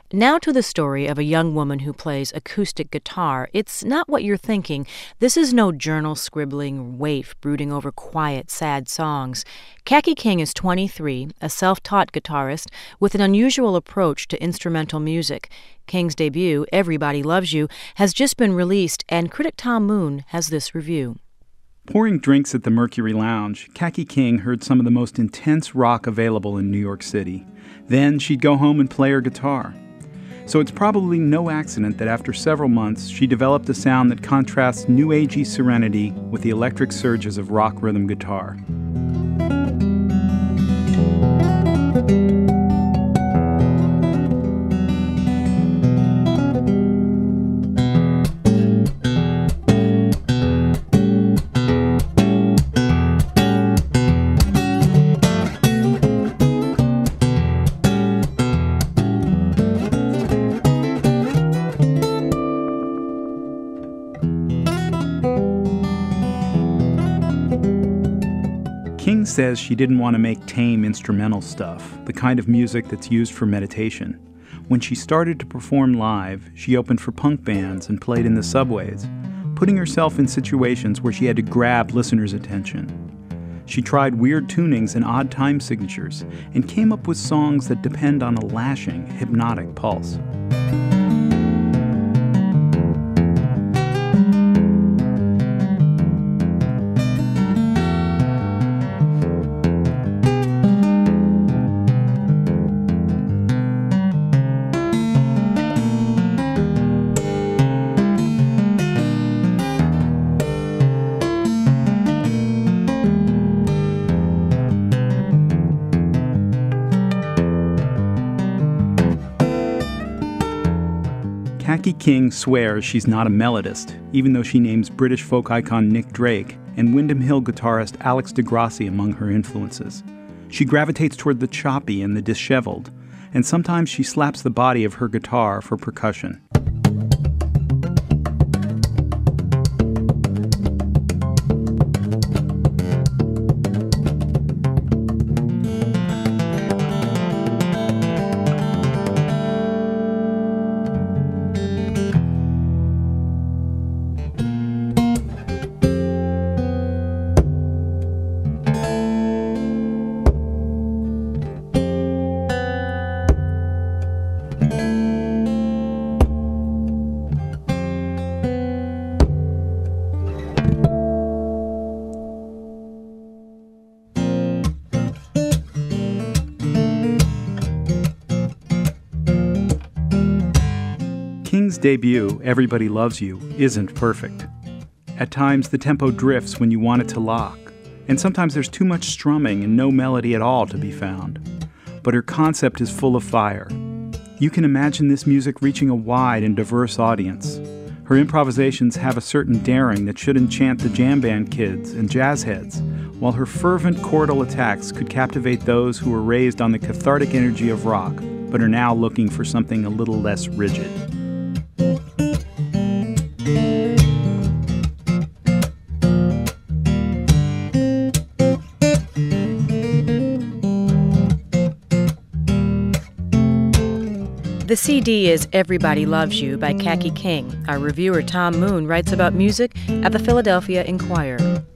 Now to the story of a young woman who plays acoustic guitar. It's not what you're thinking. This is no journal-scribbling waif brooding over quiet, sad songs. Kaki King is 23, a self-taught guitarist with an unusual approach to instrumental music. King's debut, Everybody Loves You, has just been released, and critic Tom Moon has this review. Pouring drinks at the Mercury Lounge, Kaki King heard some of the most intense rock available in New York City. Then she'd go home and play her guitar. So it's probably no accident that after several months, she developed a sound that contrasts new agey serenity with the electric surges of rock rhythm guitar. King says she didn't want to make tame instrumental stuff, the kind of music that's used for meditation. When she started to perform live, she opened for punk bands and played in the subways, putting herself in situations where she had to grab listeners' attention. She tried weird tunings and odd time signatures and came up with songs that depend on a lashing, hypnotic pulse. Kaki King swears she's not a melodist, even though she names British folk icon Nick Drake and Windham Hill guitarist Alex DeGrassi among her influences. She gravitates toward the choppy and the disheveled, and sometimes she slaps the body of her guitar for percussion. King's debut, Everybody Loves You, isn't perfect. At times, the tempo drifts when you want it to lock, and sometimes there's too much strumming and no melody at all to be found. But her concept is full of fire. You can imagine this music reaching a wide and diverse audience. Her improvisations have a certain daring that should enchant the jam band kids and jazz heads, while her fervent chordal attacks could captivate those who were raised on the cathartic energy of rock, but are now looking for something a little less rigid. The CD is Everybody Loves You by Kaki King. Our reviewer Tom Moon writes about music at the Philadelphia Inquirer.